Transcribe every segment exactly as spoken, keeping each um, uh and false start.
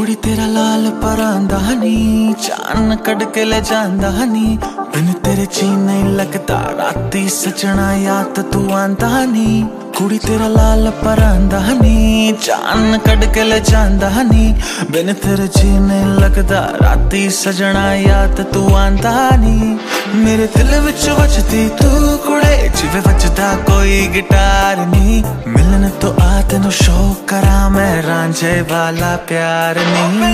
कुड़ी तेरा लाल परांदा नी, चान कड़ के ले जांदा नी, बिन तेरे जी नहीं लगता राती सजना याद तू आंदा नी। कुड़ी तेरा लाल परांदा नी, चान कड़ के ले जांदा नी, बिन तेरे जी नहीं लगता राती सजना याद तू आंदा नी। मेरे दिल विच वजदी तू कुड़े जिवें वजदा कोई गिटार नी, मिलन तो आ तेनू शो करा मैं रांझे वाला प्यार नी।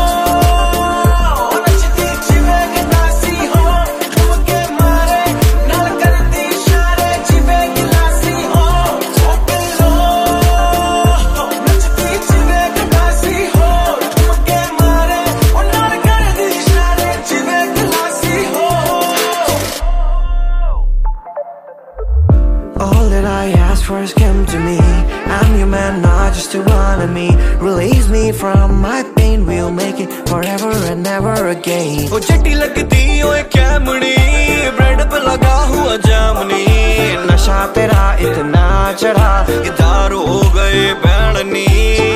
All that I ask for is come to me. I'm your man, not just one of me. Release me from my pain. We'll make it forever and never again. ओ चट्टी लगती ओए कैमड़ी, bread पे लगा हुआ जामनी, नशा तेरा इतना चढ़ा ये दारू हो गए बैंडनी।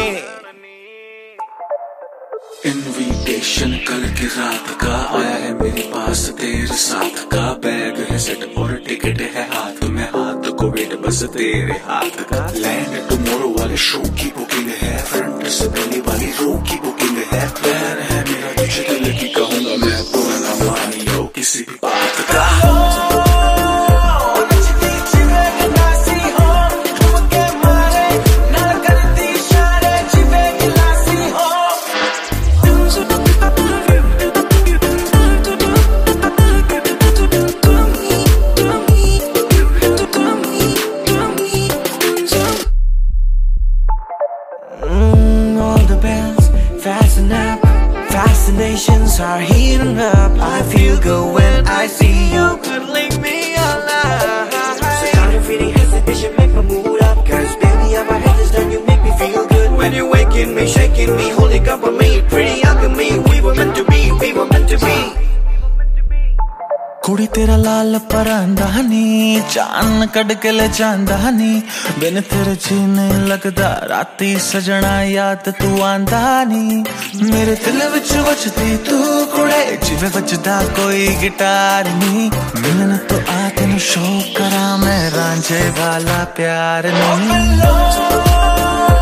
इनविटेशन कल की रात का आया है मेरे पास तेरे साथ का, बैग है सेट और टिकट है हाथ में, हाथ को वेट बस तेरे हाथ का। लैंड टुमारो वाले शो की बुकिंग है, फ्रंट से पहली वाली रो की बुकिंग है, प्लान है मेरा तुझे दिल की कहूंगा मैं, पुराना मानियो किसी भी बात का। Fasten up, fascinations are heating up. I feel good when I see you cuddling me alive. So start feeling hesitation, make my mood up, cause baby I'm my head is done, you make me feel good. When you're waking me, shaking me, holding up on me, pretty alchemy. We were meant to be, we were meant to be. कुड़ी तेरा लाल परांदा नी, चान कड़ के ले जांदा नी, बिन तेरे जी नहीं लगदा राती सजना याद तू आंदा नी। मेरे दिल विच वजदी तू कुड़े जिवें वजदा कोई गिटार नी, मिलन तो आ तेनू शो करा मैं रांझे वाला प्यार नी।